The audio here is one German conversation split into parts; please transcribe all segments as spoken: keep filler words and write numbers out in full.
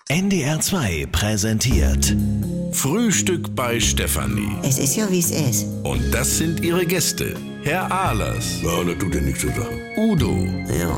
N D R zwei präsentiert Frühstück bei Stefanie. Es ist ja, wie es ist. Und das sind ihre Gäste. Herr Ahlers. Ja, das tut ja nichts zur Sache. Udo. Ja,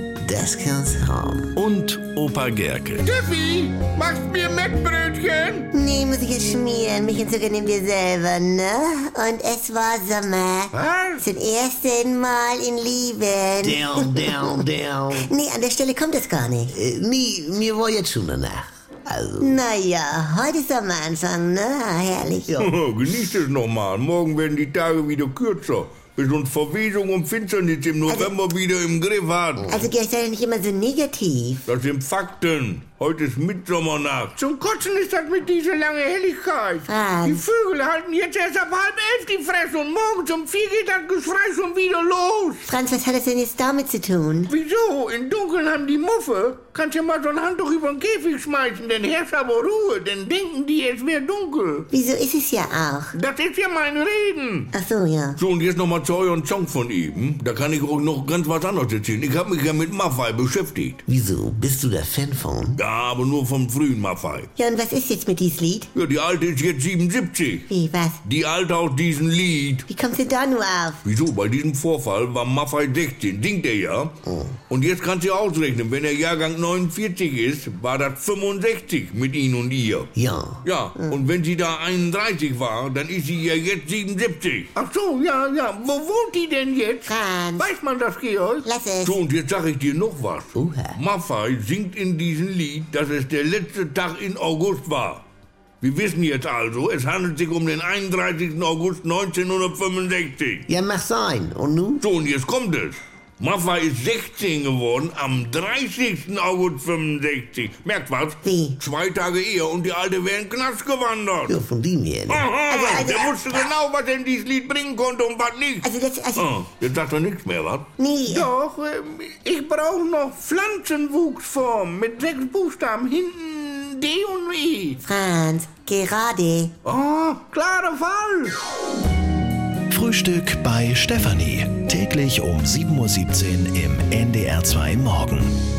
das kann's haben. Und Opa Gerke. Steffi, machst mir Mettbrötchen? Nee, muss ich jetzt schmieren. Mich und Zucker nehmen wir selber, ne? Und es war Sommer. Was? Zum ersten Mal in Lieben. Down, down, down. Nee, an der Stelle kommt es gar nicht. Äh, nee, mir war jetzt schon danach. Also, Naja, heute ist Sommeranfang, ne? Herrlich. ja. Genießt es nochmal. Morgen werden die Tage wieder kürzer. Bis uns Verwesung und Finsternis im November wieder im Griff hat. Also, Gerst, sei nicht immer so negativ. Das sind Fakten. Heute ist Mitsommernacht. Zum Kotzen ist das mit dieser langen Helligkeit. Franz. Die Vögel halten jetzt erst ab halb elf die Fresse und morgens um vier geht das Geschrei schon wieder los. Franz, was hat das denn jetzt damit zu tun? Wieso? In Dunkeln haben die Muffe. Kannst ja mal so ein Handtuch über den Käfig schmeißen, dann herrscht aber Ruhe. Dann denken die, es wäre dunkel. Wieso ist es ja auch? Das ist ja mein Reden. Ach so, ja. So, und jetzt nochmal zu euren Song von eben. Da kann ich auch noch ganz was anderes erzählen. Ich habe mich ja mit Maffei beschäftigt. Wieso? Bist du der Fan von? Ja, aber nur vom frühen Maffei. Ja, und was ist jetzt mit diesem Lied? Ja, die Alte ist jetzt siebenundsiebzig. Wie, was? Die Alte aus diesem Lied. Wie kommst du da nur auf? Wieso? Bei diesem Vorfall war Maffei sechzehn. Singt er ja? Oh. Und jetzt kannst du ausrechnen, wenn er Jahrgang neunundvierzig ist, war das fünfundsechzig mit ihn und ihr. Ja. Ja, und wenn sie da einunddreißig war, dann ist sie ja jetzt siebenundsiebzig. Ach so, ja, ja. Wo wohnt die denn jetzt? Franz, Weiß man das, Georg? lass es. So, und jetzt sag ich dir noch was. Oha. Maffei singt in diesem Lied, dass es der letzte Tag in August war. Wir wissen jetzt also, es handelt sich um den einunddreißigsten August neunzehnhundertfünfundsechzig. Ja, mach sein. Und nun? So, und jetzt kommt es. Maffei ist sechzehn geworden am dreißigsten August fünfundsechzig. Merkt was? Wie? Zwei Tage eher und die Alte wäre in den Knast gewandert. Ja, von dem her. Ne? Aha, Also, also, der wusste genau, was er in dieses Lied bringen konnte und was nicht. Also, das, also, Ah, jetzt sagt er nichts mehr, was? nee. Doch, ähm, ich brauche noch Pflanzenwuchsform mit sechs Buchstaben. Hinten D und E. Franz, gerade. Oh, klarer Fall. Frühstück bei Stefanie. Täglich um sieben Uhr siebzehn im N D R zwei Morgen.